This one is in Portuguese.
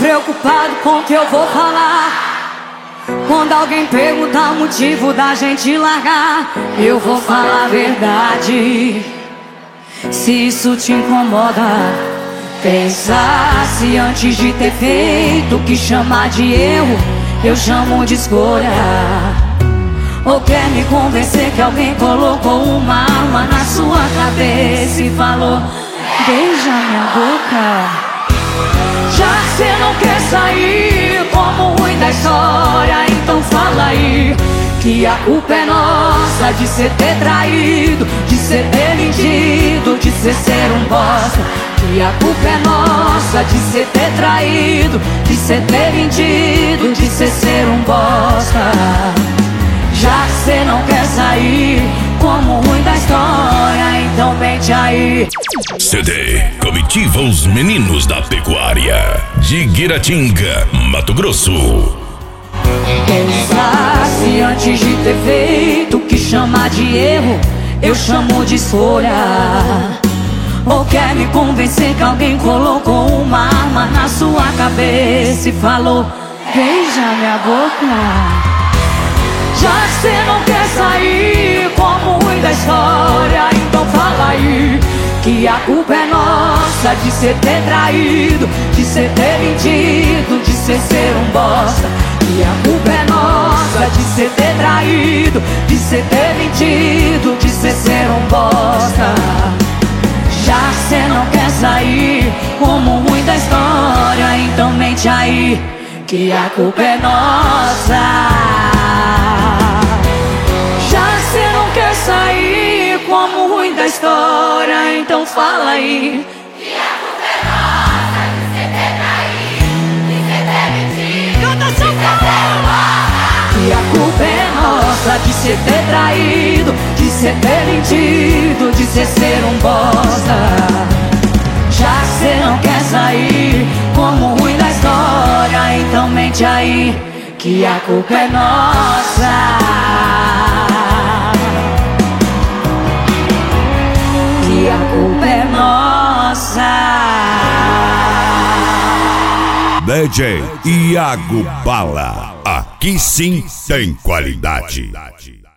preocupado com o que eu vou falar. Quando alguém perguntar o motivo da gente largar, eu vou falar a verdade. Se isso te incomoda, pensasse antes de ter feito. O que chamar de erro, eu chamo de escolha. Ou quer me convencer que alguém colocou uma arma na sua cabeça e falou: beija minha boca. Já que cê não quer sair como ruim da história, então fala aí que a culpa é nossa de cê ter traído, de cê ter mentido, de cê ser um bosta. Que a culpa é nossa de cê ter traído, de cê ter mentido, de cê ser um bosta. Já que cê não quer sair como ruim da história, então mente aí. CD Comitiva Os Meninos da Pecuária, de Guiratinga, Mato Grosso. Pensasse antes de ter feito. O que chamar de erro, eu chamo de escolha. Ou quer me convencer que alguém colocou uma arma na sua cabeça e falou: beija minha boca. Já que cê não quer sair como ruim da história, então fala aí que a culpa é nossa de cê ter traído, de cê ter mentido, de cê ser um bosta. Que a culpa é nossa de cê ter traído, de cê ter mentido, de cê ser um bosta. Já que cê não quer sair como ruim da história, então mente aí que a culpa é nossa. Sair como ruim da história, então fala aí que a culpa é nossa de cê ter traído, de cê ter mentido, de cê ser um bosta. Que a culpa é nossa de cê ter traído, de cê ter mentido, de cê ser um bosta. Já que cê não quer sair como ruim da história, então mente aí que a culpa é nossa. Que a culpa é nossa. DJ Iago Bala, aqui sim tem qualidade.